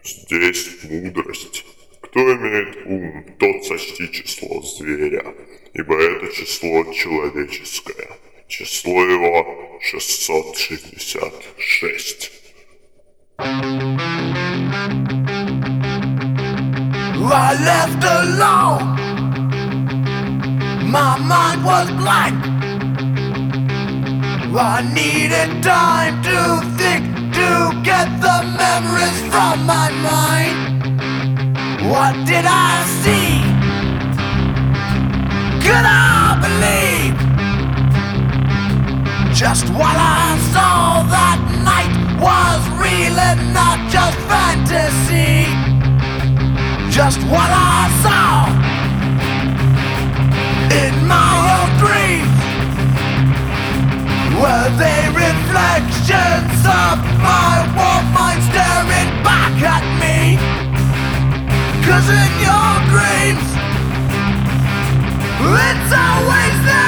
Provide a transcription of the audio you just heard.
Здесь мудрость. Кто имеет ум, тот сочти число зверя, ибо это число человеческое. Число его 666. I left alone. My mind was blank. I needed time to think, to get the memories from my mind. What did I see? Could I believe just what I saw that night was real and not just fantasy? Just what I saw in my own dreams. Were they reflections of my warm mind staring back at me? 'Cause in your dreams, it's always there.